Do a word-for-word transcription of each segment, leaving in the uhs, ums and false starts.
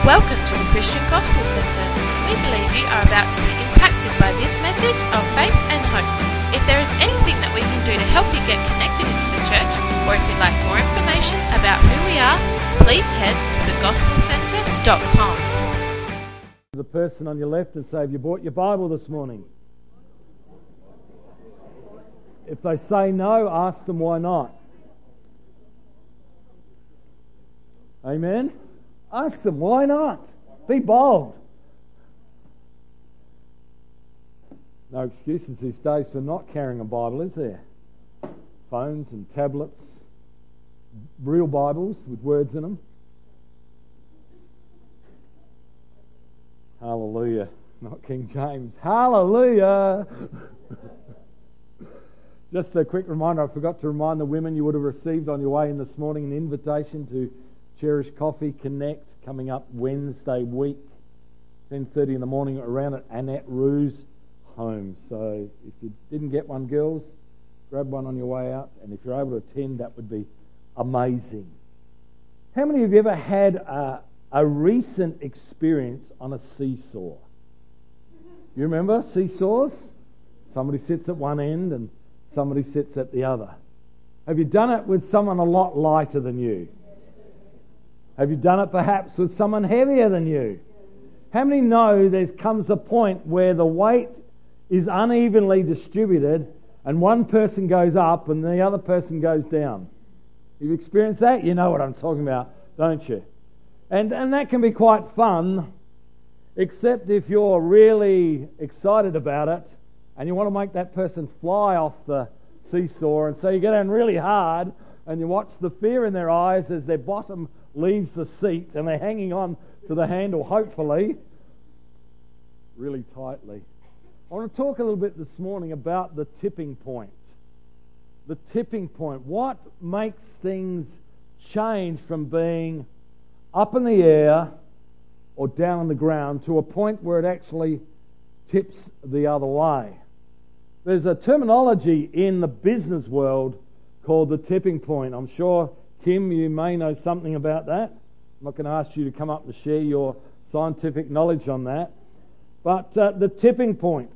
Welcome to the Christian Gospel Centre. We believe you are about to be impacted by this message of faith and hope. If there is anything that we can do to help you get connected into the church, or if you'd like more information about who we are, please head to the gospel centre dot com. The person on your left and say, have you bought your Bible this morning? If they say no, ask them why not. Amen? Ask them, why not? Be bold. No excuses these days for not carrying a Bible, is there? Phones and tablets, real Bibles with words in them. Hallelujah. Not King James. Hallelujah. Just a quick reminder, I forgot to remind the women you would have received on your way in this morning an invitation to Cherish Coffee Connect coming up Wednesday week, ten thirty in the morning around at Annette Rue's home. So if you didn't get one, girls, grab one on your way out, and if you're able to attend, that would be amazing. How many of you ever had a, a recent experience on a seesaw? You remember seesaws? Somebody sits at one end and somebody sits at the other. Have you done it with someone a lot lighter than you? Have you done it perhaps with someone heavier than you? How many know there comes a point where the weight is unevenly distributed and one person goes up and the other person goes down? You've experienced that? You know what I'm talking about, don't you? And, and that can be quite fun, except if you're really excited about it and you want to make that person fly off the seesaw, and so you get down really hard and you watch the fear in their eyes as their bottom leaves the seat and they're hanging on to the handle, hopefully, really tightly. I want to talk a little bit this morning about the tipping point. The tipping point. What makes things change from being up in the air or down on the ground to a point where it actually tips the other way? There's a terminology in the business world called the tipping point. I'm sure, Kim, you may know something about that. I'm not going to ask you to come up and share your scientific knowledge on that. But uh, the tipping point.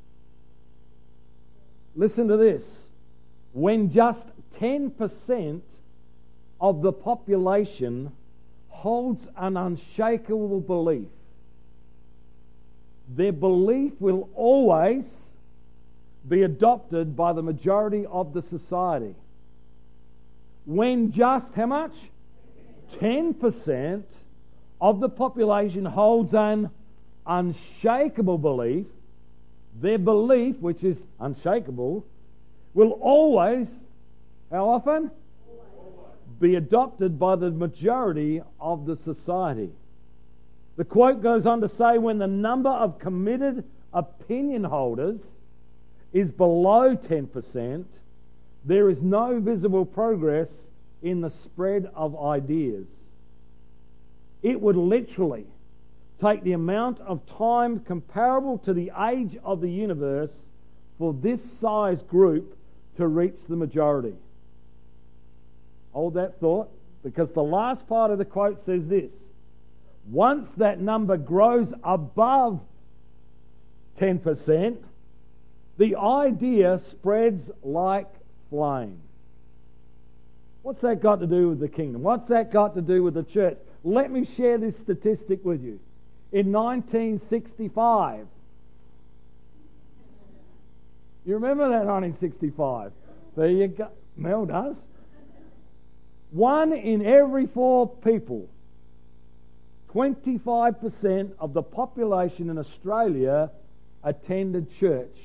Listen to this. When just ten percent of the population holds an unshakable belief, their belief will always be adopted by the majority of the society. When just how much? ten percent of the population holds an unshakable belief, their belief, which is unshakable, will always, how often? Be adopted by the majority of the society. The quote goes on to say, when the number of committed opinion holders is below ten percent, there is no visible progress in the spread of ideas. It would literally take the amount of time comparable to the age of the universe for this size group to reach the majority. Hold that thought, because the last part of the quote says this: once that number grows above ten percent, the idea spreads like flame. What's that got to do with the kingdom? What's that got to do with the church? Let me share this statistic with you. In nineteen sixty-five, you remember that nineteen sixty-five? There you go. Mel does. One in every four people, twenty-five percent of the population in Australia attended church.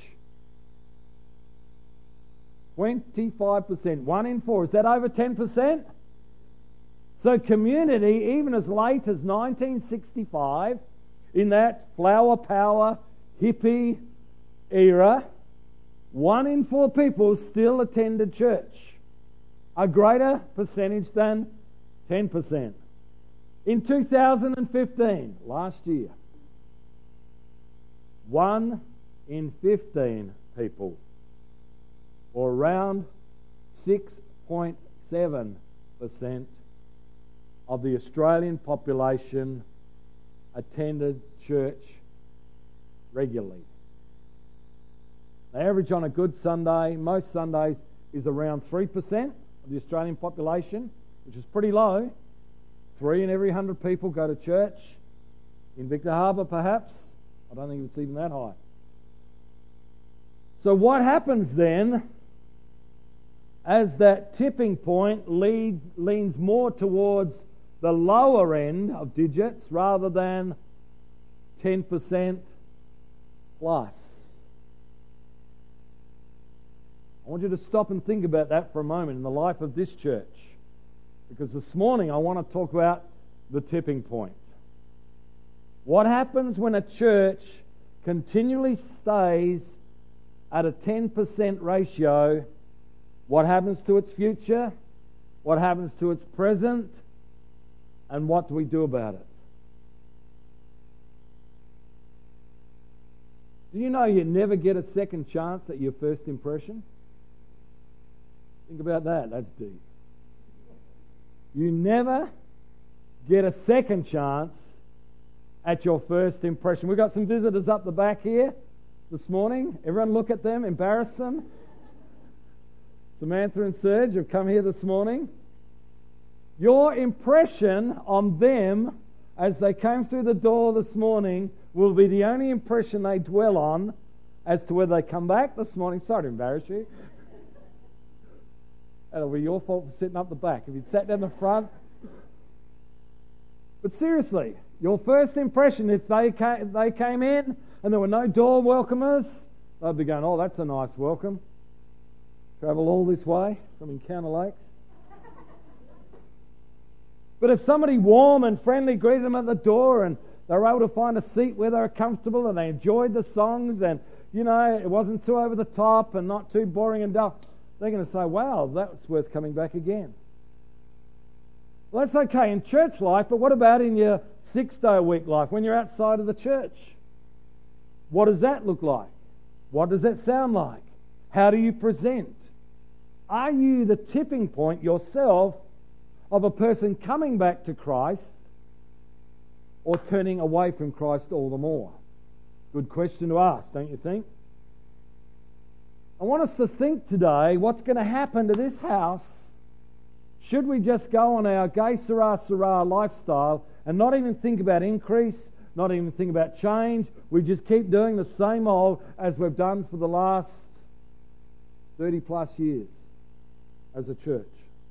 twenty-five percent. One in four. Is that over ten percent? So community, even as late as nineteen sixty-five, in that flower power, hippie era, one in four people still attended church. A greater percentage than ten percent. In two thousand fifteen, last year, one in fifteen people, or around six point seven percent of the Australian population attended church regularly. The average on a good Sunday, most Sundays, is around three percent of the Australian population, which is pretty low. Three in every one hundred people go to church. In Victor Harbor, perhaps. I don't think it's even that high. So what happens then, as that tipping point lead, leans more towards the lower end of digits rather than ten percent plus? I want you to stop and think about that for a moment in the life of this church. Because this morning I want to talk about the tipping point. What happens when a church continually stays at a ten percent ratio? What happens to its future? What happens to its present? And what do we do about it? Do you know you never get a second chance at your first impression? Think about that. That's deep. You never get a second chance at your first impression. We've got some visitors up the back here this morning. Everyone look at them, embarrass them. Samantha and Serge have come here this morning. Your impression on them as they came through the door this morning will be the only impression they dwell on as to whether they come back this morning. Sorry to embarrass you. That'll be your fault for sitting up the back. If you'd sat down the front. But seriously, your first impression, if they came, if they came in and there were no door welcomers, they'd be going, oh, that's a nice welcome. Travel all this way from Encounter Lakes. But if somebody warm and friendly greeted them at the door and they were able to find a seat where they were comfortable and they enjoyed the songs and, you know, it wasn't too over the top and not too boring and dull, they're going to say, wow, that's worth coming back again. Well, that's okay in church life, but what about in your six-day-a-week life, when you're outside of the church? What does that look like? What does that sound like? How do you present? Are you the tipping point yourself of a person coming back to Christ or turning away from Christ all the more? Good question to ask, don't you think? I want us to think today what's going to happen to this house should we just go on our gay sarah sarah lifestyle and not even think about increase, not even think about change. We just keep doing the same old as we've done for the last thirty plus years as a church.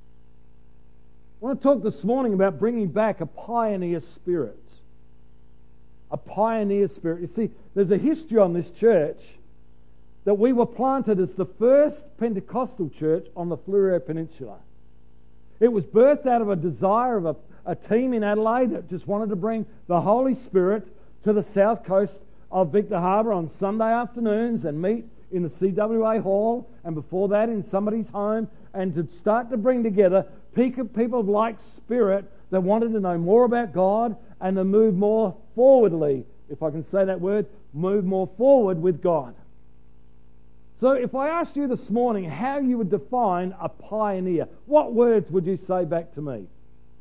I want to talk this morning about bringing back a pioneer spirit. A pioneer spirit. You see, there's a history on this church that we were planted as the first Pentecostal church on the Fleurieu Peninsula. It was birthed out of a desire of a, a team in Adelaide that just wanted to bring the Holy Spirit to the south coast of Victor Harbor on Sunday afternoons and meet in the C W A hall, and before that in somebody's home, and to start to bring together people of like spirit that wanted to know more about God and to move more forwardly, if I can say that word, move more forward with God. So if I asked you this morning how you would define a pioneer, what words would you say back to me?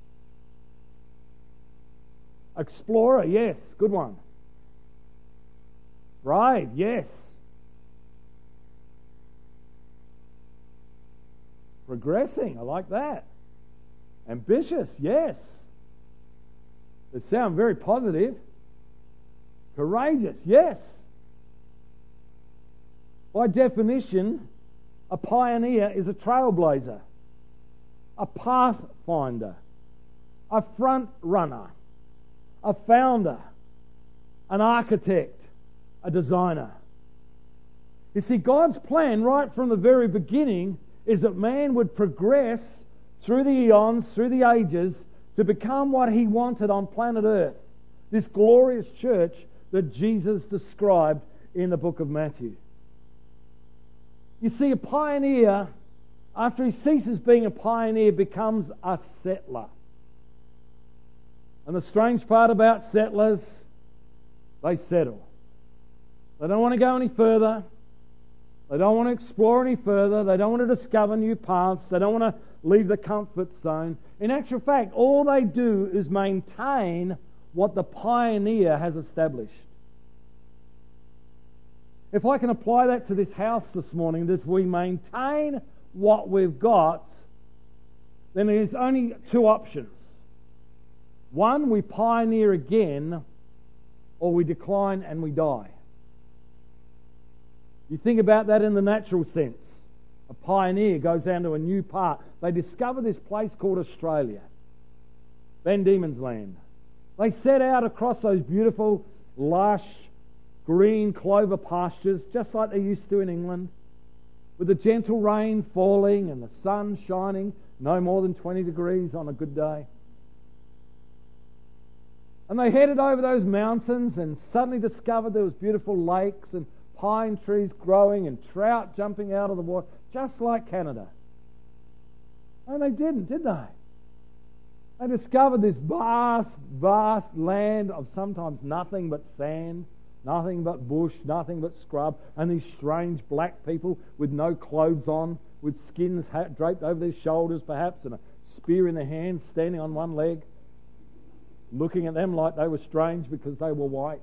Explorer, yes, good one. Brave, yes. Progressing, I like that. Ambitious, yes. They sound very positive. Courageous, yes. By definition, a pioneer is a trailblazer, a pathfinder, a front runner, a founder, an architect, a designer. You see, God's plan right from the very beginning is that man would progress through the eons, through the ages, to become what he wanted on planet Earth. This glorious church that Jesus described in the book of Matthew. You see, a pioneer, after he ceases being a pioneer, becomes a settler. And the strange part about settlers, they settle. They don't want to go any further. They don't want to explore any further. They don't want to discover new paths. They don't want to leave the comfort zone. In actual fact, all they do is maintain what the pioneer has established. If I can apply that to this house this morning, that we maintain what we've got, then there's only two options. One, we pioneer again, or we decline and we die. You think about that in the natural sense. A pioneer goes down to a new part. They discover this place called Australia, Van Diemen's Land. They set out across those beautiful, lush, green clover pastures, just like they used to in England, with the gentle rain falling and the sun shining, no more than twenty degrees on a good day. And they headed over those mountains and suddenly discovered there was beautiful lakes and pine trees growing and trout jumping out of the water, just like Canada. And they didn't, did they? They discovered this vast, vast land of sometimes nothing but sand, nothing but bush, nothing but scrub, and these strange black people with no clothes on, with skins draped over their shoulders perhaps, and a spear in their hand, standing on one leg, looking at them like they were strange because they were white.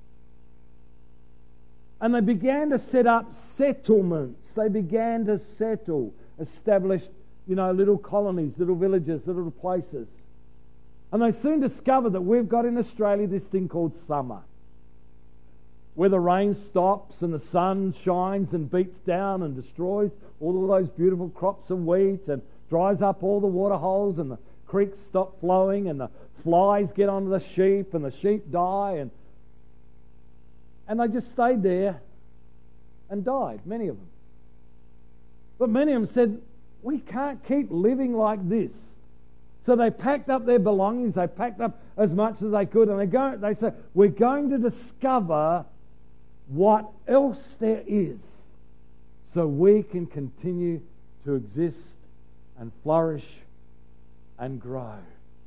And they began to set up settlements. They began to settle, establish, you know, little colonies, little villages, little places. And they soon discovered that we've got in Australia this thing called summer, where the rain stops and the sun shines and beats down and destroys all of those beautiful crops of wheat and dries up all the water holes, and the creeks stop flowing and the flies get onto the sheep and the sheep die, and and they just stayed there and died, many of them. But many of them said, we can't keep living like this. So they packed up their belongings, they packed up as much as they could, and they go. They said, we're going to discover what else there is so we can continue to exist and flourish and grow.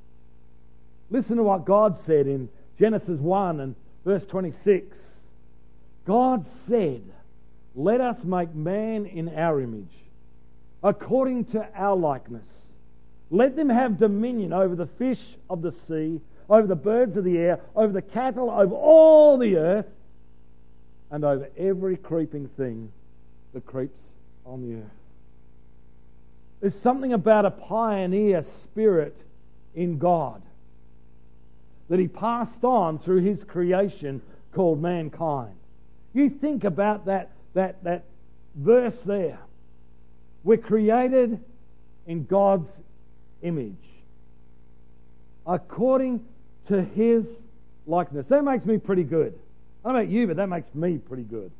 Listen to what God said in Genesis one and verse twenty-six. God said, let us make man in our image, according to our likeness. Let them have dominion over the fish of the sea, over the birds of the air, over the cattle, over all the earth, and over every creeping thing that creeps on the earth. There's something about a pioneer spirit in God that He passed on through His creation called mankind. You think about that, that, that verse there. We're created in God's image, according to His likeness. That makes me pretty good. I don't know about you, but that makes me pretty good.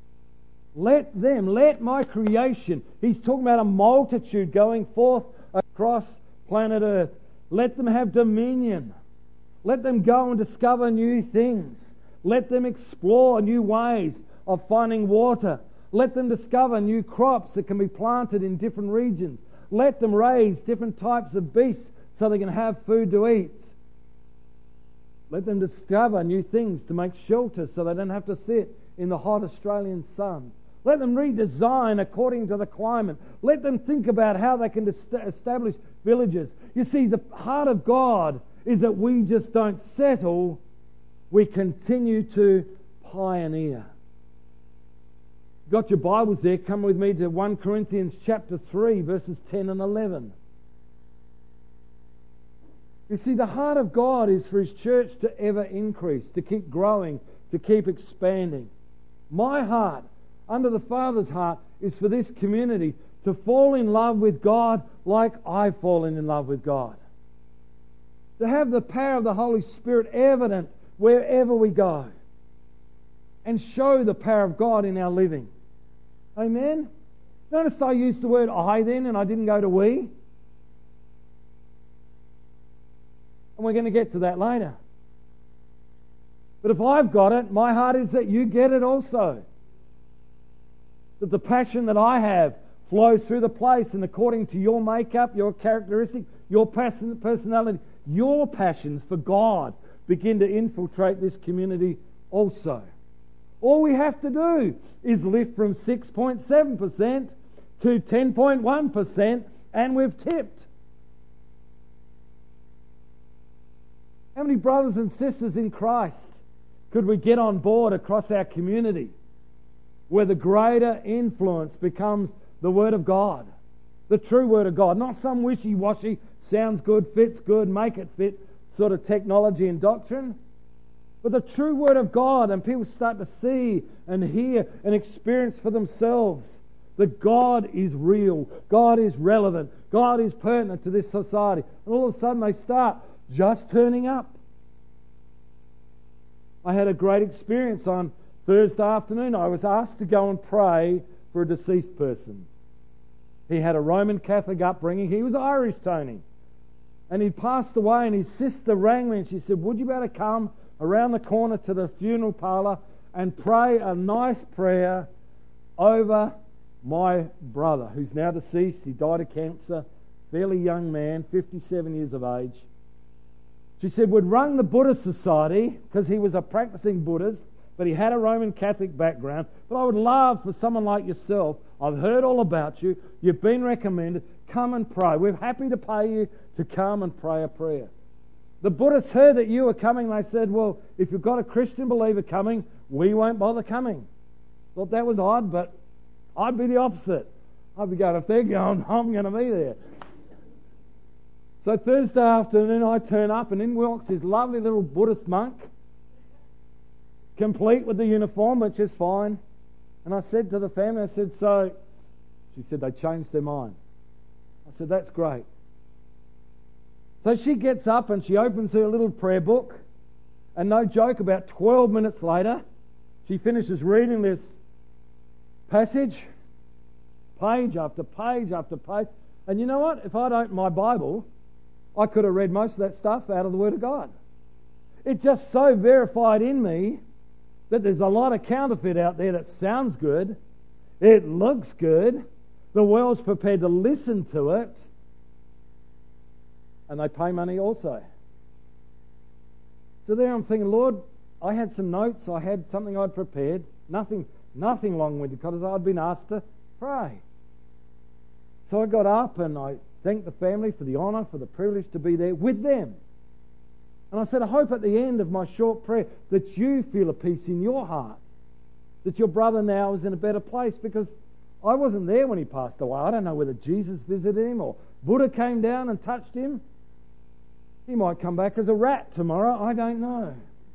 Let them, let my creation, He's talking about a multitude going forth across planet Earth. Let them have dominion. Let them go and discover new things. Let them explore new ways of finding water. Let them discover new crops that can be planted in different regions. Let them raise different types of beasts so they can have food to eat. Let them discover new things to make shelter so they don't have to sit in the hot Australian sun. Let them redesign according to the climate. Let them think about how they can establish villages. You see, the heart of God is that we just don't settle, we continue to pioneer. Got your Bibles there? Come with me to First Corinthians chapter three, verses ten and eleven. You see, the heart of God is for His church to ever increase, to keep growing, to keep expanding. My heart, under the Father's heart, is for this community to fall in love with God like I've fallen in love with God. To have the power of the Holy Spirit evident wherever we go, and show the power of God in our living. Amen? Notice I used the word I then, and I didn't go to we. And we're going to get to that later. But if I've got it, my heart is that you get it also. That the passion that I have flows through the place, and according to your makeup, your characteristic, your personality, your passions for God begin to infiltrate this community also. All we have to do is lift from six point seven percent to ten point one percent, and we've tipped. How many brothers and sisters in Christ could we get on board across our community where the greater influence becomes the Word of God, the true Word of God, not some wishy-washy, sounds good, fits good, make it fit sort of technology and doctrine, but the true Word of God, and people start to see and hear and experience for themselves that God is real, God is relevant, God is pertinent to this society. And all of a sudden they start just turning up. I had a great experience on Thursday afternoon. I was asked to go and pray for a deceased person. He had a Roman Catholic upbringing. He was Irish, Tony. And he passed away, and his sister rang me and she said, would you better come around the corner to the funeral parlour and pray a nice prayer over my brother, who's now deceased. He died of cancer, fairly young man, fifty-seven years of age. She said, we'd run the Buddhist Society because he was a practicing Buddhist, but he had a Roman Catholic background. But I would love for someone like yourself, I've heard all about you, you've been recommended, come and pray. We're happy to pay you to come and pray a prayer. The Buddhists heard that you were coming. They said, well, if you've got a Christian believer coming, we won't bother coming. Thought that was odd, but I'd be the opposite. I'd be going, if they're going, I'm going to be there. So Thursday afternoon I turn up, and in walks this lovely little Buddhist monk, complete with the uniform, which is fine. And I said to the family, I said, so, she said, they changed their mind. I said, that's great. So she gets up and she opens her little prayer book, and no joke, about twelve minutes later, she finishes reading this passage, page after page after page. And you know what? If I'd opened my Bible, I could have read most of that stuff out of the Word of God. It just so verified in me that there's a lot of counterfeit out there that sounds good, it looks good, the world's prepared to listen to it, and they pay money also. So there I'm thinking, Lord, I had some notes, I had something I'd prepared, nothing nothing long-winded, because I'd been asked to pray. So I got up and I thanked the family for the honour, for the privilege to be there with them. And I said, I hope at the end of my short prayer that you feel a peace in your heart, that your brother now is in a better place, because I wasn't there when he passed away. I don't know whether Jesus visited him or Buddha came down and touched him. He might come back as a rat tomorrow. I don't know.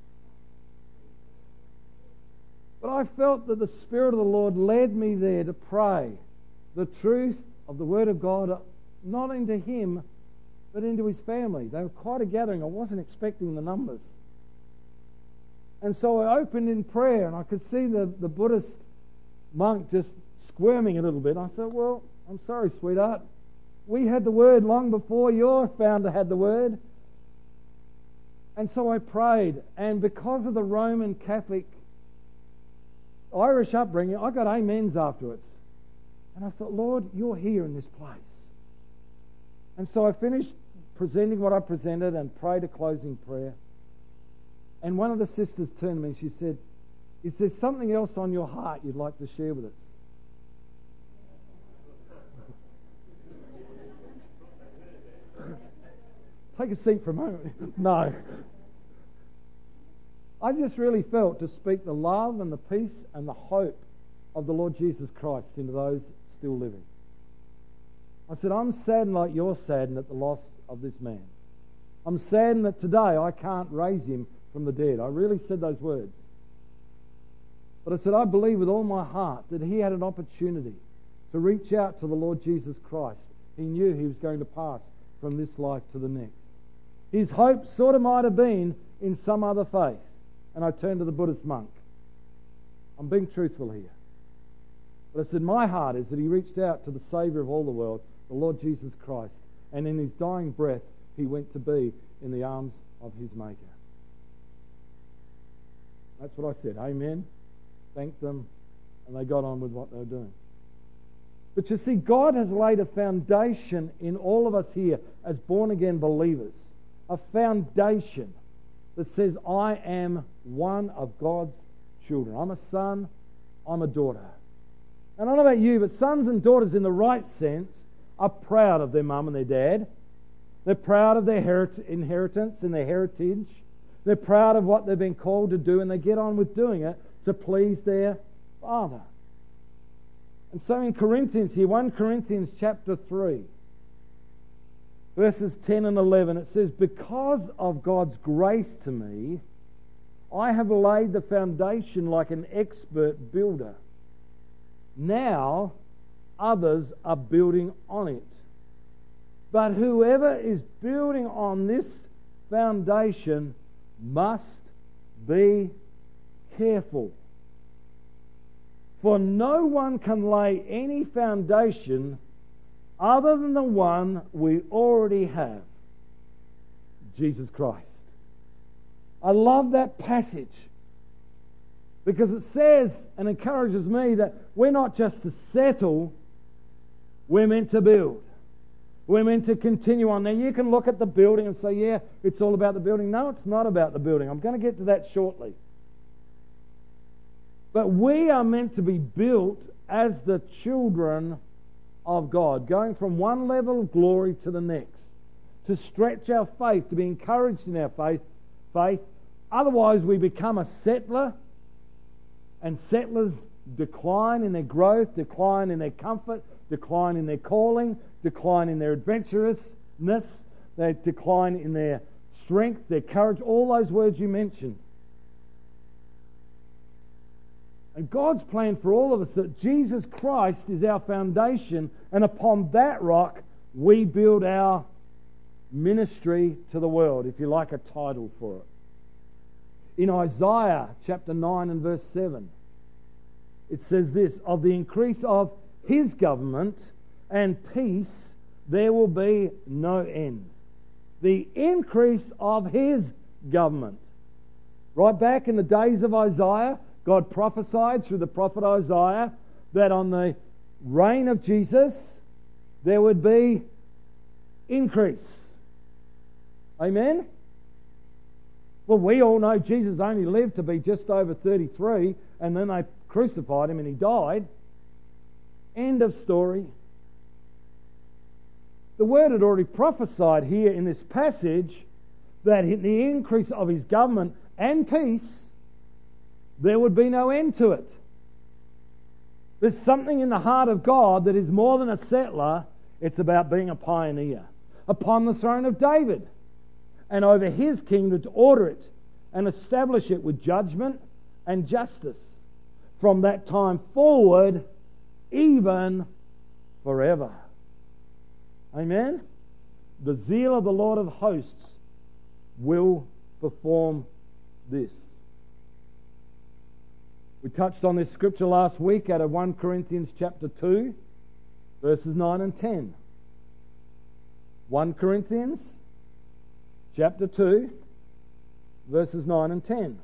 But I felt that the Spirit of the Lord led me there to pray the truth of the Word of God, not into him, but into his family. They were quite a gathering. I wasn't expecting the numbers. And so I opened in prayer, and I could see the, the Buddhist monk just squirming a little bit. I thought, well, I'm sorry, sweetheart. We had the Word long before your founder had the Word. And so I prayed, and because of the Roman Catholic Irish upbringing, I got amens afterwards. And I thought, Lord, you're here in this place. And so I finished presenting what I presented and prayed a closing prayer. And one of the sisters turned to me and she said, is there something else on your heart you'd like to share with us? Take a seat for a moment. No. I just really felt to speak the love and the peace and the hope of the Lord Jesus Christ into those still living. I said, I'm saddened like you're saddened at the loss of this man. I'm saddened that today I can't raise him from the dead. I really said those words. But I said, I believe with all my heart that he had an opportunity to reach out to the Lord Jesus Christ. He knew he was going to pass from this life to the next. His hope sort of might have been in some other faith. And I turned to the Buddhist monk. I'm being truthful here. But I said, my heart is that he reached out to the Saviour of all the world, the Lord Jesus Christ, and in his dying breath, he went to be in the arms of his Maker. That's what I said. Amen. Thanked them, and they got on with what they were doing. But you see, God has laid a foundation in all of us here as born-again believers. A foundation that says, I am one of God's children. I'm a son, I'm a daughter. And I don't know about you, but sons and daughters in the right sense are proud of their mum and their dad. They're proud of their herit- inheritance and their heritage. They're proud of what they've been called to do, and they get on with doing it to please their Father. And so in Corinthians here, First Corinthians chapter three, verses ten and eleven, it says, "Because of God's grace to me, I have laid the foundation like an expert builder. Now others are building on it. But whoever is building on this foundation must be careful. For no one can lay any foundation other than the one we already have, Jesus Christ." I love that passage because it says and encourages me that we're not just to settle, we're meant to build. We're meant to continue on. Now you can look at the building and say, yeah, it's all about the building. No, it's not about the building. I'm going to get to that shortly. But we are meant to be built as the children of God, going from one level of glory to the next, to stretch our faith, to be encouraged in our faith. faith. Otherwise, we become a settler, and settlers decline in their growth, decline in their comfort, decline in their calling, decline in their adventurousness, they decline in their strength, their courage, all those words you mentioned. And God's plan for all of us that Jesus Christ is our foundation, and upon that rock we build our ministry to the world, if you like a title for it. In Isaiah chapter nine and verse seven, it says this, "Of the increase of His government and peace there will be no end." The increase of His government. Right back in the days of Isaiah, God prophesied through the prophet Isaiah that on the reign of Jesus there would be increase. Amen? Well, we all know Jesus only lived to be just over thirty-three, and then they crucified Him and He died. End of story. The Word had already prophesied here in this passage that in the increase of His government and peace, there would be no end to it. There's something in the heart of God that is more than a settler. It's about being a pioneer upon the throne of David, and over His kingdom to order it and establish it with judgment and justice from that time forward, even forever. Amen? The zeal of the Lord of hosts will perform this. We touched on this scripture last week out of First Corinthians chapter two, verses nine and ten. First Corinthians chapter two, verses nine and ten.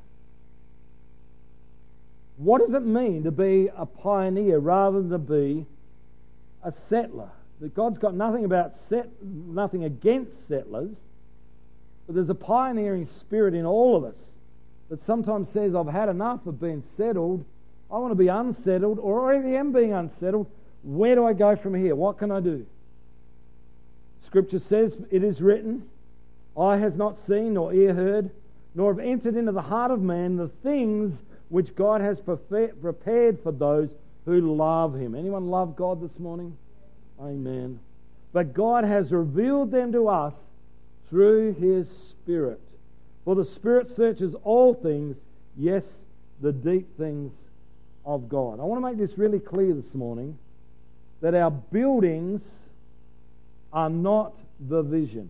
What does it mean to be a pioneer rather than to be a settler? That God's got nothing about set, nothing against settlers, but there's a pioneering spirit in all of us that sometimes says, I've had enough of being settled. I want to be unsettled, or I already am being unsettled. Where do I go from here? What can I do? Scripture says, it is written, "Eye has not seen, nor ear heard, nor have entered into the heart of man the things which God has prepared for those who love Him." Anyone love God this morning? Amen. But God has revealed them to us through His Spirit. For the Spirit searches all things, yes, the deep things of God. I want to make this really clear this morning, that our buildings are not the vision.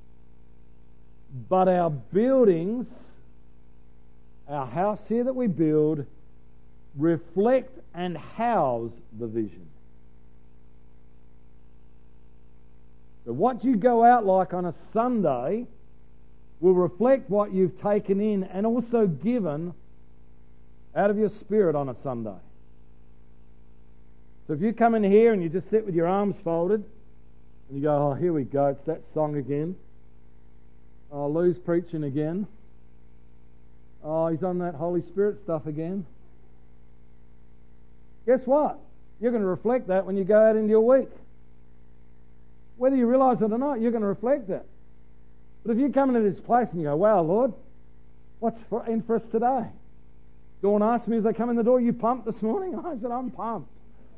But our buildings, our house here that we build, reflect and house the vision. So what you go out like on a Sunday will reflect what you've taken in and also given out of your spirit on a Sunday. So if you come in here and you just sit with your arms folded and you go, oh, here we go, it's that song again. Oh, Lou's preaching again. Oh, he's on that Holy Spirit stuff again. Guess what? You're going to reflect that when you go out into your week. Whether you realise it or not, you're going to reflect that. But if you come into this place and you go, wow, Lord, what's for, in for us today? Dawn asked me as I come in the door, you pumped this morning? I said, I'm pumped.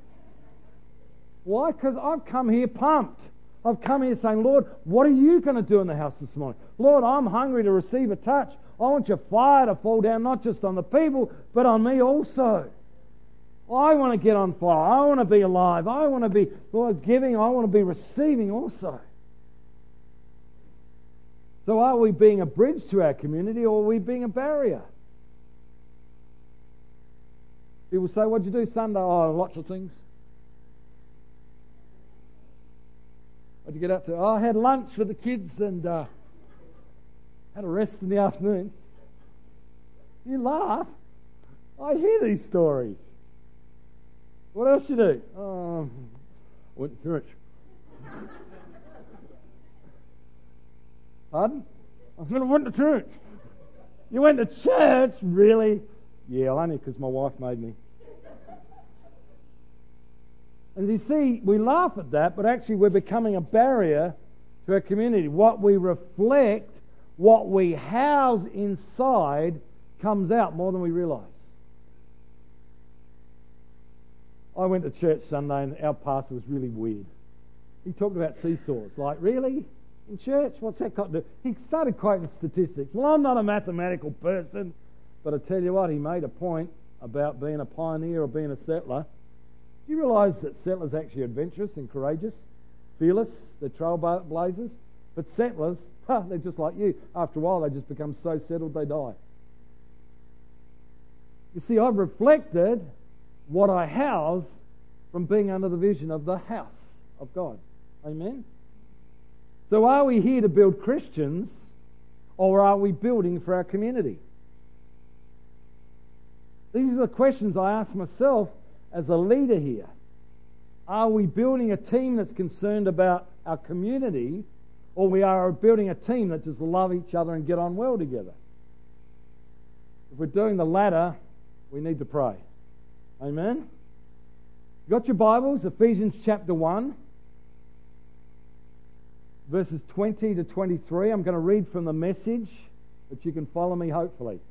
Why? Because I've come here pumped. I've come here saying, Lord, what are you going to do in the house this morning? Lord, I'm hungry to receive a touch. I want your fire to fall down not just on the people, but on me also. I want to get on fire. I want to be alive. I want to be, Lord, giving. I want to be receiving also. So are we being a bridge to our community, or are we being a barrier? People say, what'd you do Sunday? Oh, lots of things. What'd you get up to? Oh, I had lunch with the kids and uh, had a rest in the afternoon. You laugh. I hear these stories. What else you do? Oh, went to church. Pardon? I said I went to church. You went to church? Really? Yeah, only because my wife made me. And you see, we laugh at that, but actually we're becoming a barrier to our community. What we reflect, what we house inside, comes out more than we realise. I went to church Sunday and our pastor was really weird. He talked about seesaws. Like, really? In church? What's that got to do? He started quoting statistics. Well, I'm not a mathematical person, but I tell you what, he made a point about being a pioneer or being a settler. Do you realise that settlers are actually adventurous and courageous, fearless, they're trailblazers? But settlers, huh, they're just like you. After a while, they just become so settled they die. You see, I've reflected what I house from being under the vision of the house of God. Amen? So are we here to build Christians, or are we building for our community? These are the questions I ask myself as a leader here. Are we building a team that's concerned about our community, or we are building a team that just love each other and get on well together? If we're doing the latter, we need to pray. Amen? You got your Bibles? Ephesians chapter one, verses twenty to twenty-three. I'm going to read from the Message, but you can follow me hopefully.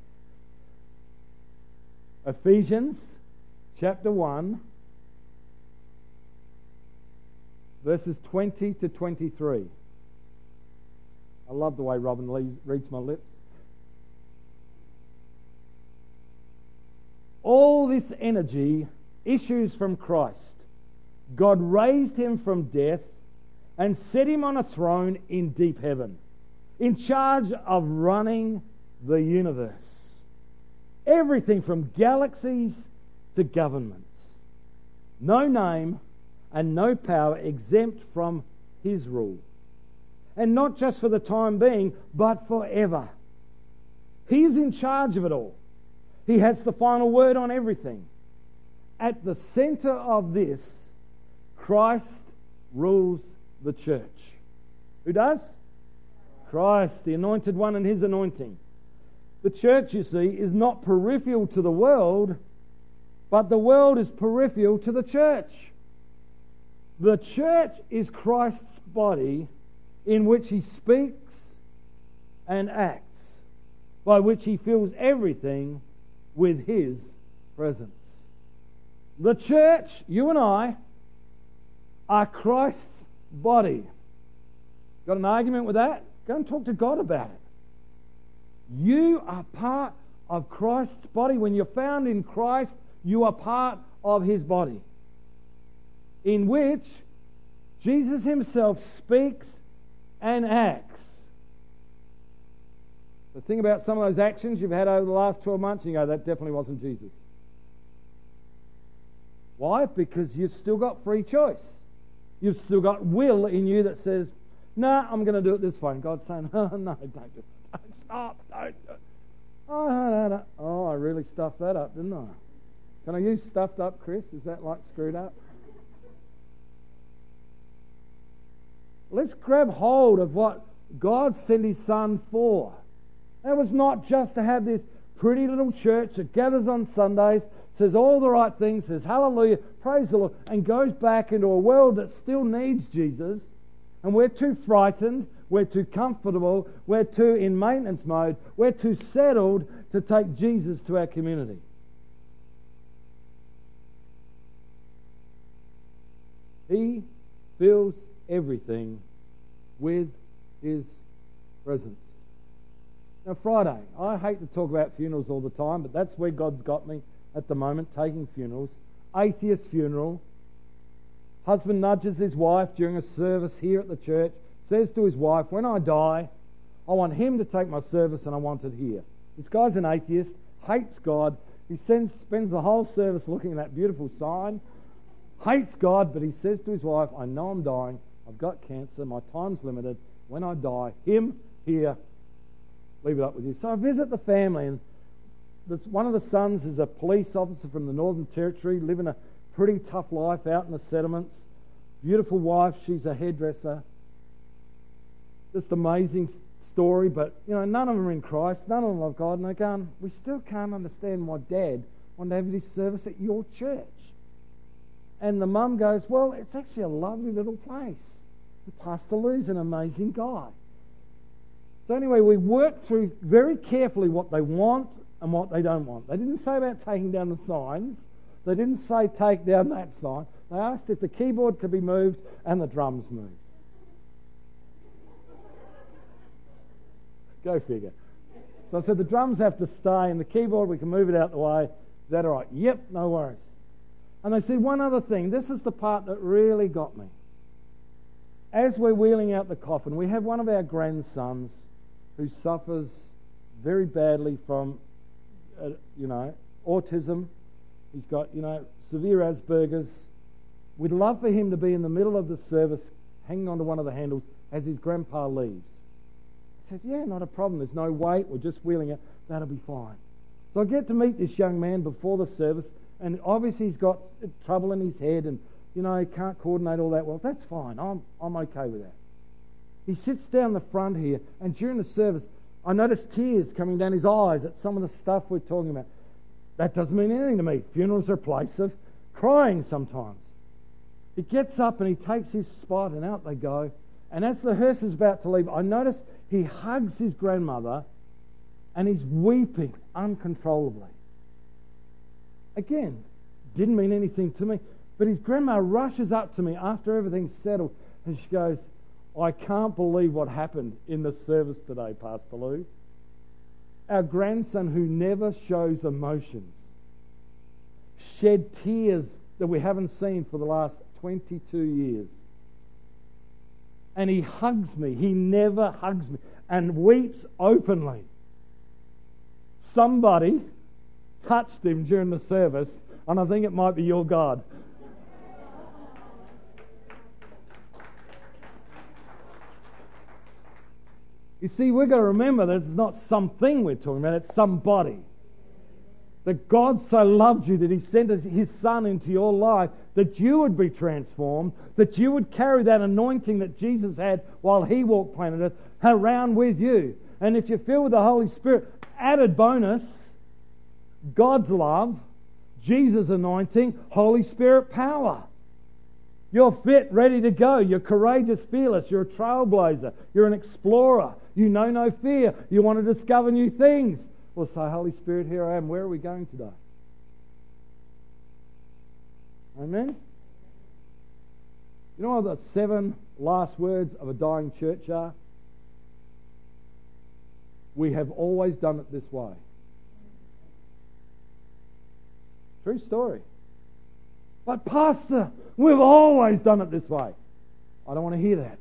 Ephesians chapter one, verses twenty to twenty-three. I love the way Robin reads my lips. All this energy issues from Christ. God raised him from death and set him on a throne in deep heaven, in charge of running the universe. Everything from galaxies to governments. No name and no power exempt from his rule. And not just for the time being, but forever. He's in charge of it all. He has the final word on everything. At the center of this, Christ rules the church. Who does? Christ, the anointed one and his anointing. The church, you see, is not peripheral to the world, but the world is peripheral to the church. The church is Christ's body in which he speaks and acts, by which he fills everything with his presence. The church, you and I, are Christ's body. Got an argument with that? Go and talk to God about it. You are part of Christ's body. When you're found in Christ, you are part of his body, in which Jesus himself speaks and acts. The thing about some of those actions you've had over the last twelve months, you go, that definitely wasn't Jesus. Why? Because you've still got free choice. You've still got will in you that says, no, nah, I'm going to do it this way. And God's saying, oh, no, don't do it. Don't stop. Don't do it. Oh, no, no, no. Oh, I really stuffed that up, didn't I? Can I use stuffed up, Chris? Is that like screwed up? Let's grab hold of what God sent his Son for. That was not just to have this pretty little church that gathers on Sundays, says all the right things, says hallelujah, praise the Lord, and goes back into a world that still needs Jesus. And we're too frightened, we're too comfortable, we're too in maintenance mode, we're too settled to take Jesus to our community. He fills everything with His presence. Now, Friday, I hate to talk about funerals all the time, but that's where God's got me at the moment, taking funerals. Atheist funeral. Husband nudges his wife during a service here at the church, says to his wife, when I die, I want him to take my service and I want it here. This guy's an atheist, hates God. He sends, spends the whole service looking at that beautiful sign, hates God, but he says to his wife, I know I'm dying, I've got cancer, my time's limited. When I die, him here, leave it up with you. So I visit the family, and this, one of the sons is a police officer from the Northern Territory, living a pretty tough life out in the settlements. Beautiful wife, she's a hairdresser. Just amazing story, but you know, none of them are in Christ, none of them love God, and they're going, we still can't understand why Dad wanted to have this service at your church. And the mum goes, well, it's actually a lovely little place. Pastor Lou's an amazing guy. So anyway, we worked through very carefully what they want and what they don't want. They didn't say about taking down the signs. They didn't say take down that sign. They asked if the keyboard could be moved and the drums moved. Go figure. So I said, the drums have to stay and the keyboard, we can move it out the way. Is that all right? Yep, no worries. And they said one other thing. This is the part that really got me. As we're wheeling out the coffin, we have one of our grandsons who suffers very badly from, uh, you know, autism. He's got, you know, severe Asperger's. We'd love for him to be in the middle of the service, hanging onto one of the handles as his grandpa leaves. I said, yeah, not a problem. There's no weight. We're just wheeling it. That'll be fine. So I get to meet this young man before the service, and obviously he's got trouble in his head, and you know, he can't coordinate all that well. That's fine. I'm I'm okay with that. He sits down the front here, and during the service, I notice tears coming down his eyes at some of the stuff we're talking about. That doesn't mean anything to me. Funerals are a place of crying sometimes. He gets up and he takes his spot, and out they go. And as the hearse is about to leave, I notice he hugs his grandmother, and he's weeping uncontrollably. Again, didn't mean anything to me. But his grandma rushes up to me after everything's settled, and she goes, I can't believe what happened in the service today, Pastor Lou. Our grandson, who never shows emotions, shed tears that we haven't seen for the last twenty-two years. And he hugs me. He never hugs me and weeps openly. Somebody touched him during the service, and I think it might be your God. You see, we've got to remember that it's not something we're talking about, it's somebody. That God so loved you that He sent His Son into your life that you would be transformed, that you would carry that anointing that Jesus had while He walked planet Earth around with you. And if you're filled with the Holy Spirit, added bonus, God's love, Jesus' anointing, Holy Spirit power. You're fit, ready to go. You're courageous, fearless. You're a trailblazer. You're an explorer. You know no fear. You want to discover new things. Well, say, Holy Spirit, here I am. Where are we going today? Amen? You know what the seven last words of a dying church are? We have always done it this way. True story. But Pastor, we've always done it this way. I don't want to hear that.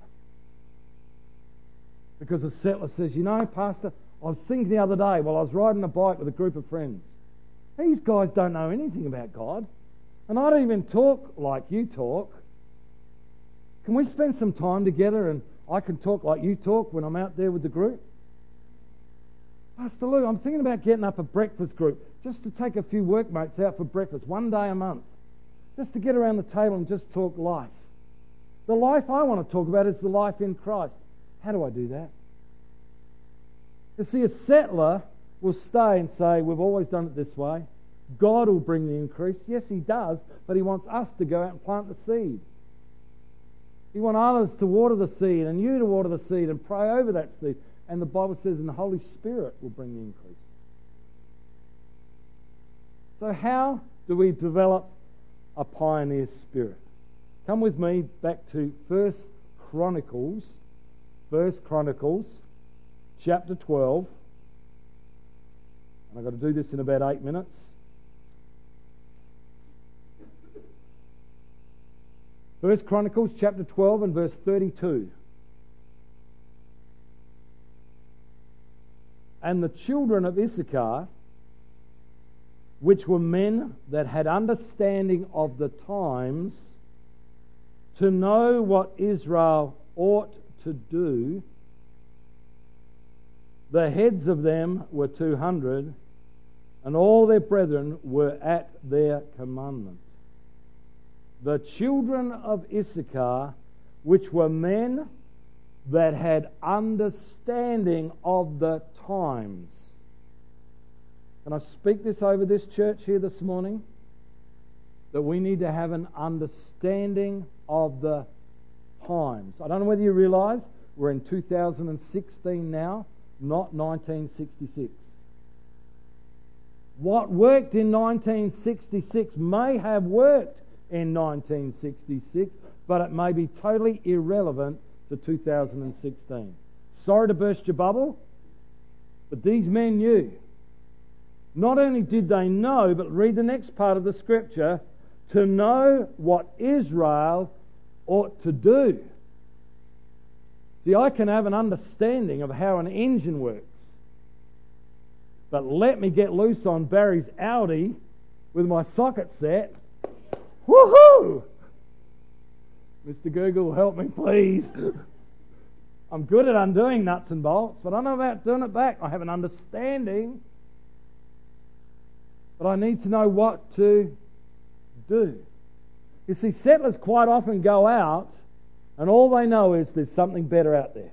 Because the settler says, you know, Pastor, I was thinking the other day while I was riding a bike with a group of friends. These guys don't know anything about God. And I don't even talk like you talk. Can we spend some time together and I can talk like you talk when I'm out there with the group? Pastor Lou, I'm thinking about getting up a breakfast group just to take a few workmates out for breakfast one day a month. Just to get around the table and just talk life. The life I want to talk about is the life in Christ. How do I do that? You see, a settler will stay and say, we've always done it this way. God will bring the increase. Yes, He does, but He wants us to go out and plant the seed. You want others to water the seed and you to water the seed and pray over that seed. And the Bible says, and the Holy Spirit will bring the increase. So how do we develop a pioneer spirit? Come with me back to First Chronicles, First Chronicles, chapter twelve. And I've got to do this in about eight minutes. First Chronicles, chapter twelve and verse thirty-two. And the children of Issachar, which were men that had understanding of the times, to know what Israel ought to do, the heads of them were two hundred, and all their brethren were at their commandment. The children of Issachar, which were men that had understanding of the times. Can I speak this over this church here this morning? That we need to have an understanding of the times. I don't know whether you realise we're in two thousand sixteen now, not nineteen sixty-six. What worked in nineteen sixty-six may have worked in nineteen sixty-six, but it may be totally irrelevant to two thousand sixteen. Sorry to burst your bubble, but these men knew. Not only did they know, but read the next part of the scripture, to know what Israel ought to do. See, I can have an understanding of how an engine works, but let me get loose on Barry's Audi with my socket set. Woohoo! Mister Google, help me please. I'm good at undoing nuts and bolts, but I don't know about doing it back. I have an understanding, but I need to know what to do. You see, settlers quite often go out and all they know is there's something better out there.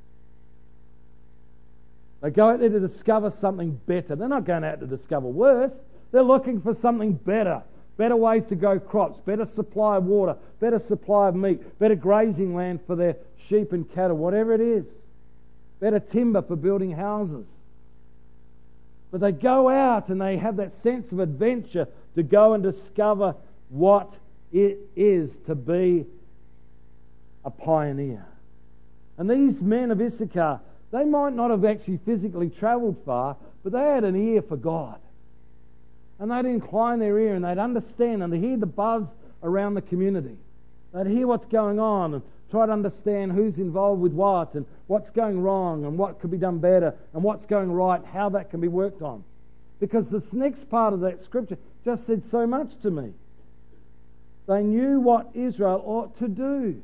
They go out there to discover something better. They're not going out to discover worse. They're looking for something better. Better ways to grow crops, better supply of water, better supply of meat, better grazing land for their sheep and cattle, whatever it is. Better timber for building houses. But they go out and they have that sense of adventure to go and discover what it is to be a pioneer. And these men of Issachar, they might not have actually physically travelled far, but they had an ear for God. And they'd incline their ear and they'd understand and they'd hear the buzz around the community. They'd hear what's going on and try to understand who's involved with what and what's going wrong and what could be done better and what's going right, how that can be worked on. Because this next part of that scripture just said so much to me. They knew what Israel ought to do.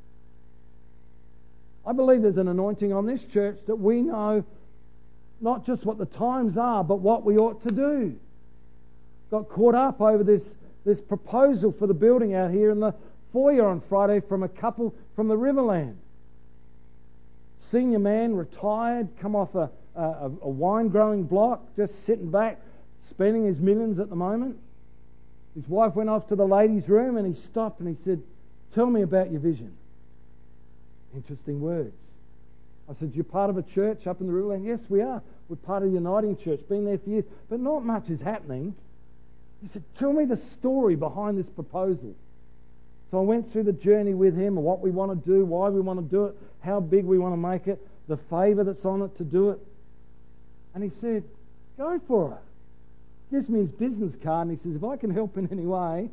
I believe there's an anointing on this church that we know not just what the times are, but what we ought to do. Got caught up over this, this proposal for the building out here in the foyer on Friday from a couple from the Riverland. Senior man, retired, come off a, a, a wine growing block, just sitting back, spending his millions at the moment. His wife went off to the ladies' room and he stopped and he said, "Tell me about your vision." Interesting words. I said, "You're part of a church up in the Riverland?" "Yes, we are. We're part of the Uniting Church, been there for years, but not much is happening." He said, "Tell me the story behind this proposal." So I went through the journey with him and what we want to do, why we want to do it, how big we want to make it, the favour that's on it to do it. And he said, "Go for it." Gives me his business card and he says, "If I can help in any way."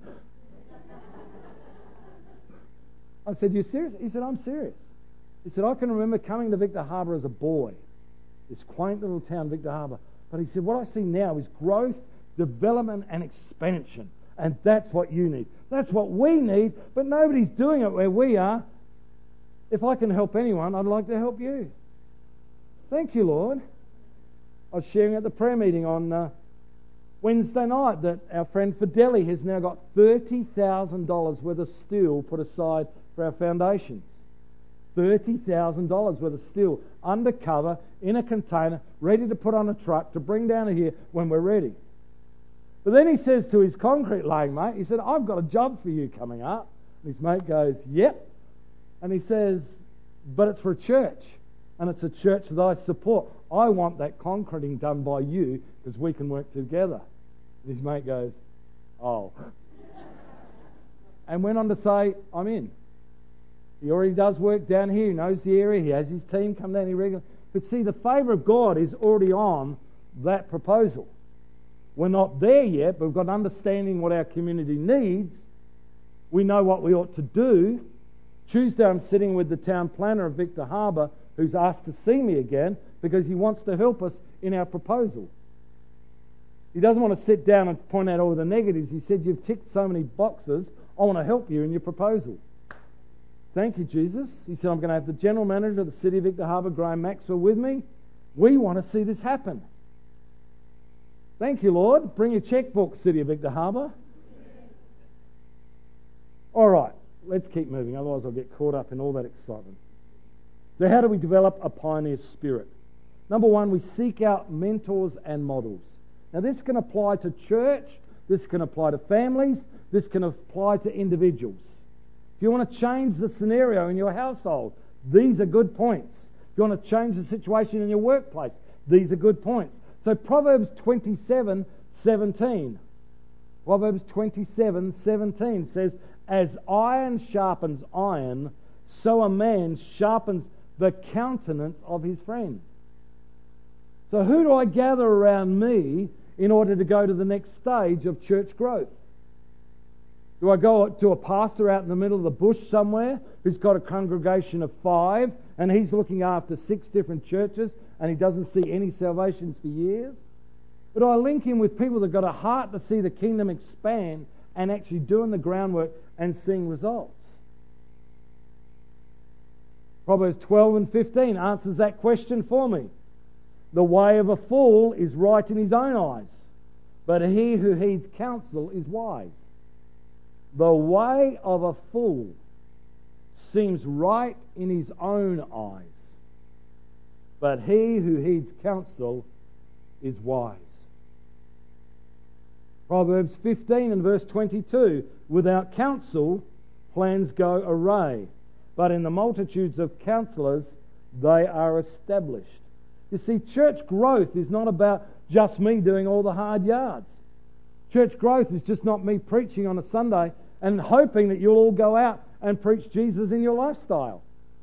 I said, "You serious?" He said, "I'm serious." He said, "I can remember coming to Victor Harbor as a boy, this quaint little town, Victor Harbor. But he said, what I see now is growth, development and expansion. And that's what you need. That's what we need, but nobody's doing it where we are. If I can help anyone, I'd like to help you." Thank you, Lord. I was sharing at the prayer meeting on uh, Wednesday night that our friend Fideli has now got thirty thousand dollars worth of steel put aside for our foundations. thirty thousand dollars worth of steel undercover in a container, ready to put on a truck to bring down here when we're ready. But then he says to his concrete laying mate, he said, "I've got a job for you coming up." And his mate goes, "Yep." And he says, but it's for a church, and it's a church that I support. I want that concreting done by you because we can work together. And his mate goes, oh. And went on to say, I'm in. He already does work down here. He knows the area. He has his team come down here regularly. But see, the favour of God is already on that proposal. We're not there yet, but we've got an understanding what our community needs. We know what we ought to do. Tuesday I'm sitting with the town planner of Victor Harbor, who's asked to see me again because he wants to help us in our proposal. He doesn't want to sit down and point out all the negatives. He said, you've ticked so many boxes, I want to help you in your proposal. Thank you, Jesus. He said, I'm going to have the general manager of the City of Victor Harbor, Graham Maxwell, with me. We want to see this happen. Thank you, Lord. Bring your checkbook, City of Victor Harbor. All right, let's keep moving, otherwise I'll get caught up in all that excitement. So how do we develop a pioneer spirit? Number one, we seek out mentors and models. Now this can apply to church, this can apply to families, this can apply to individuals. If you want to change the scenario in your household, these are good points. If you want to change the situation in your workplace, these are good points. So Proverbs twenty-seven seventeen. Proverbs twenty-seven seventeen says, as iron sharpens iron, so a man sharpens the countenance of his friend. So who do I gather around me in order to go to the next stage of church growth? Do I go to a pastor out in the middle of the bush somewhere who's got a congregation of five and he's looking after six different churches and he doesn't see any salvations for years? But I link him with people that have got a heart to see the kingdom expand and actually doing the groundwork and seeing results. Proverbs twelve and fifteen answers that question for me. The way of a fool is right in his own eyes, but he who heeds counsel is wise. The way of a fool seems right in his own eyes, but he who heeds counsel is wise. Proverbs fifteen and verse twenty-two, without counsel plans go awry, but in the multitudes of counselors they are established. You see, church growth is not about just me doing all the hard yards. Church growth is just not me preaching on a Sunday and hoping that you'll all go out and preach Jesus in your lifestyle.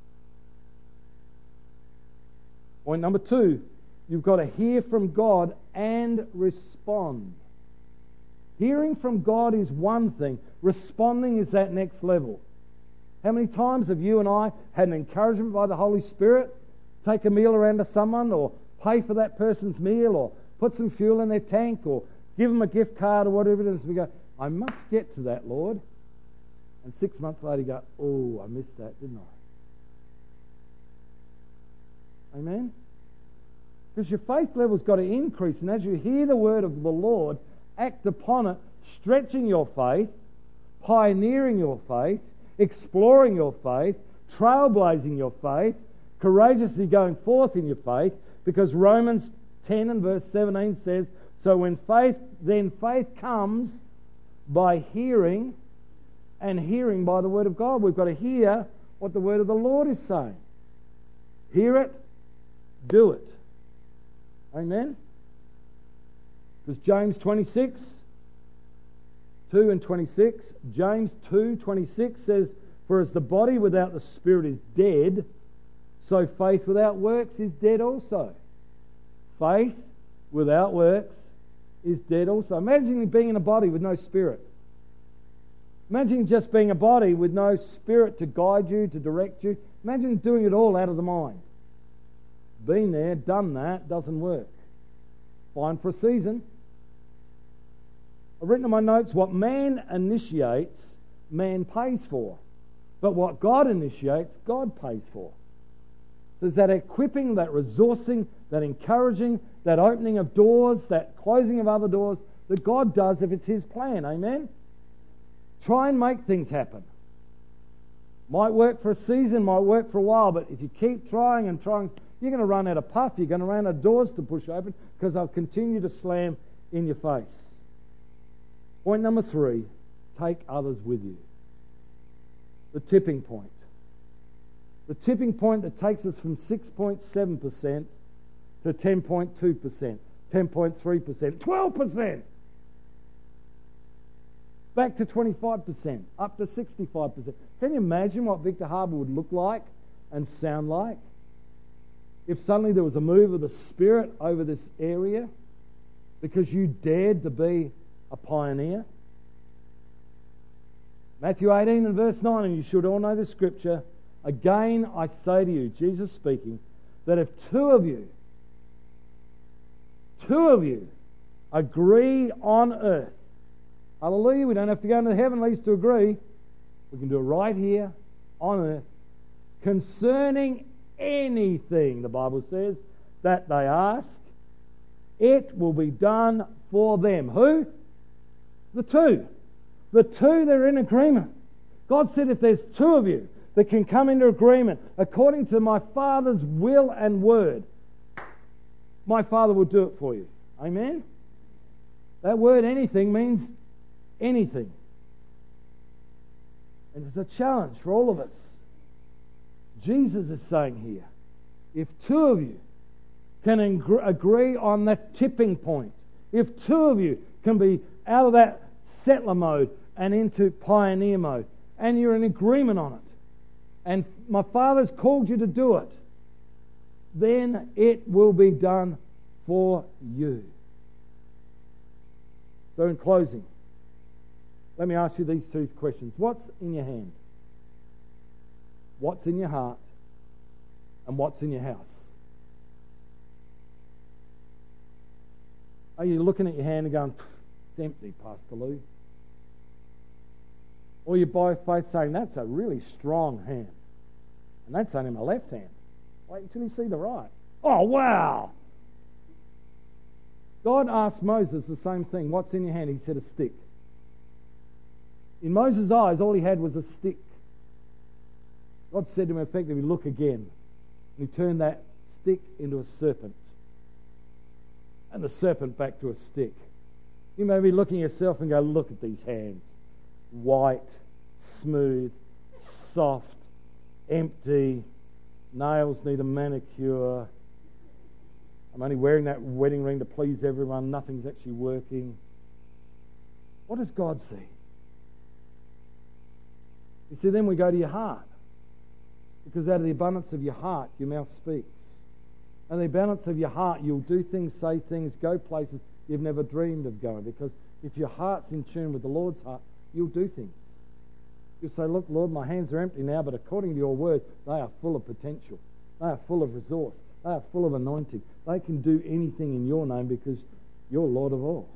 Point number two, you've got to hear from God and respond. Hearing from God is one thing. Responding is that next level. How many times have you and I had an encouragement by the Holy Spirit? Take a meal around to someone, or pay for that person's meal, or put some fuel in their tank, or give them a gift card, or whatever it is. We go, I must get to that, Lord. And six months later you go, oh, I missed that, didn't I? Amen? Because your faith level's got to increase, and as you hear the word of the Lord, act upon it, stretching your faith, pioneering your faith, exploring your faith, trailblazing your faith, courageously going forth in your faith, because Romans ten and verse seventeen says, so when faith, then faith comes by hearing, and hearing by the word of God. We've got to hear what the word of the Lord is saying. Hear it, do it. Amen? Because James twenty-six, two and twenty-six, James two twenty-six says, for as the body without the spirit is dead, so faith without works is dead also. Faith without works is dead also. Imagine being in a body with no spirit. Imagine just being a body with no spirit to guide you, to direct you. Imagine doing it all out of the mind. Been there, done that, doesn't work. Fine for a season. I've written in my notes, what man initiates, man pays for. But what God initiates, God pays for. So there's that equipping, that resourcing, that encouraging, that opening of doors, that closing of other doors that God does if it's His plan. Amen? Try and make things happen. Might work for a season, might work for a while, but if you keep trying and trying, you're going to run out of puff, you're going to run out of doors to push open, because they'll continue to slam in your face. Point number three, take others with you. The tipping point. The tipping point that takes us from six point seven percent to ten point two percent, ten point three percent, twelve percent. Back to twenty-five percent, up to sixty-five percent. Can you imagine what Victor Harbour would look like and sound like if suddenly there was a move of the Spirit over this area because you dared to be a pioneer? Matthew eighteen and verse nine, and you should all know the scripture. Again, I say to you, Jesus speaking, that if two of you, two of you agree on earth, hallelujah, we don't have to go into the heavenlies to agree. We can do it right here on earth. Concerning anything, the Bible says, that they ask, it will be done for them. Who? The two. The two that are in agreement. God said if there's two of you that can come into agreement according to my Father's will and word, my Father will do it for you. Amen? That word anything means anything. And it's a challenge for all of us. Jesus is saying here, if two of you can agree on that tipping point, if two of you can be out of that settler mode and into pioneer mode, and you're in agreement on it, and my Father's called you to do it, then it will be done for you. So in closing, let me ask you these two questions. What's in your hand? What's in your heart? And what's in your house? Are you looking at your hand and going, it's empty, Pastor Lou? Or you by faith saying, that's a really strong hand. And that's only my left hand. Wait until you see the right. Oh, wow! God asked Moses the same thing. What's in your hand? He said, a stick. In Moses' eyes, all he had was a stick. God said to him effectively, look again. And he turned that stick into a serpent. And the serpent back to a stick. You may be looking at yourself and go, look at these hands. White, smooth, soft, empty. Nails need a manicure. I'm only wearing that wedding ring to please everyone. Nothing's actually working. What does God see? You see, then we go to your heart. Because out of the abundance of your heart, your mouth speaks. And the abundance of your heart, you'll do things, say things, go places you've never dreamed of going. Because if your heart's in tune with the Lord's heart, you'll do things. You'll say, look, Lord, my hands are empty now, but according to your word, they are full of potential. They are full of resource. They are full of anointing. They can do anything in your name because you're Lord of all.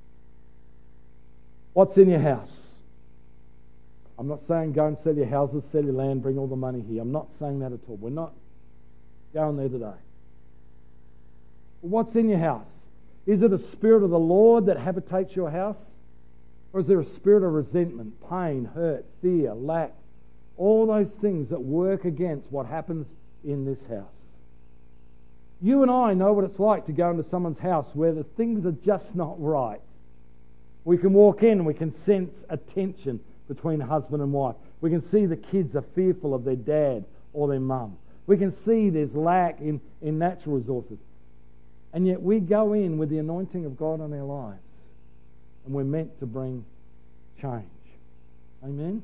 What's in your house? I'm not saying go and sell your houses, sell your land, bring all the money here. I'm not saying that at all. We're not going there today. What's in your house? Is it a spirit of the Lord that habitates your house? Or is there a spirit of resentment, pain, hurt, fear, lack? All those things that work against what happens in this house. You and I know what it's like to go into someone's house where the things are just not right. We can walk in and we can sense a tension between husband and wife. We can see the kids are fearful of their dad or their mum. We can see there's lack in, in natural resources. And yet we go in with the anointing of God on our lives. And we're meant to bring change. Amen?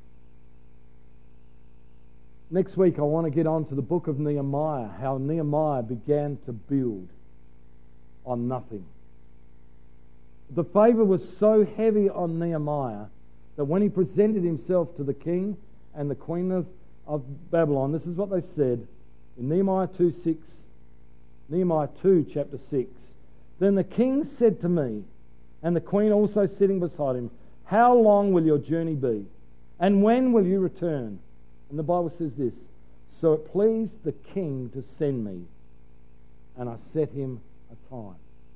Next week I want to get on to the book of Nehemiah, how Nehemiah began to build on nothing. The favour was so heavy on Nehemiah that when he presented himself to the king and the queen of, of Babylon, this is what they said in Nehemiah two six, Nehemiah two chapter six. Then the king said to me, and the queen also sitting beside him, how long will your journey be? And when will you return? And the Bible says this, so it pleased the king to send me, and I set him a time.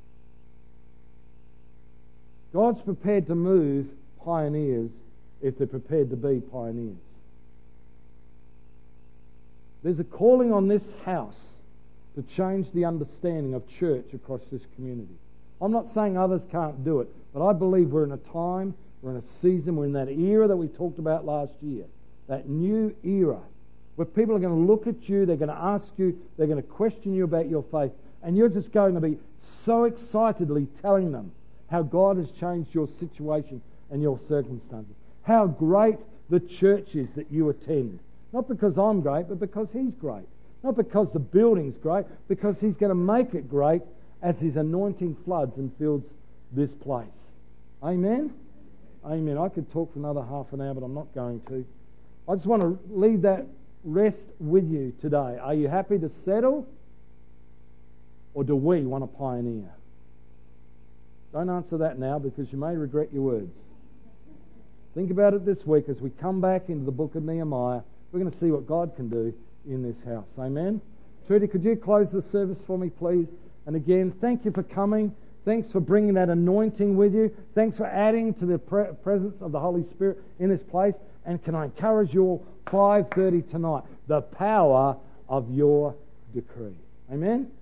God's prepared to move pioneers if they're prepared to be pioneers. There's a calling on this house to change the understanding of church across this community. I'm not saying others can't do it, but I believe we're in a time, we're in a season, we're in that era that we talked about last year, that new era where people are going to look at you, they're going to ask you, they're going to question you about your faith, and you're just going to be so excitedly telling them how God has changed your situation and your circumstances. How great the church is that you attend. Not because I'm great, but because He's great. Not because the building's great, because He's going to make it great as His anointing floods and fills this place. Amen? Amen. I could talk for another half an hour, but I'm not going to. I just want to leave that rest with you today. Are you happy to settle? Or do we want to pioneer? Don't answer that now, because you may regret your words. Think about it this week as we come back into the book of Nehemiah. We're going to see what God can do in this house. Amen? Trudy, could you close the service for me, please? And again, thank you for coming. Thanks for bringing that anointing with you. Thanks for adding to the pre- presence of the Holy Spirit in this place. And can I encourage you all, five thirty tonight, the power of your decree. Amen?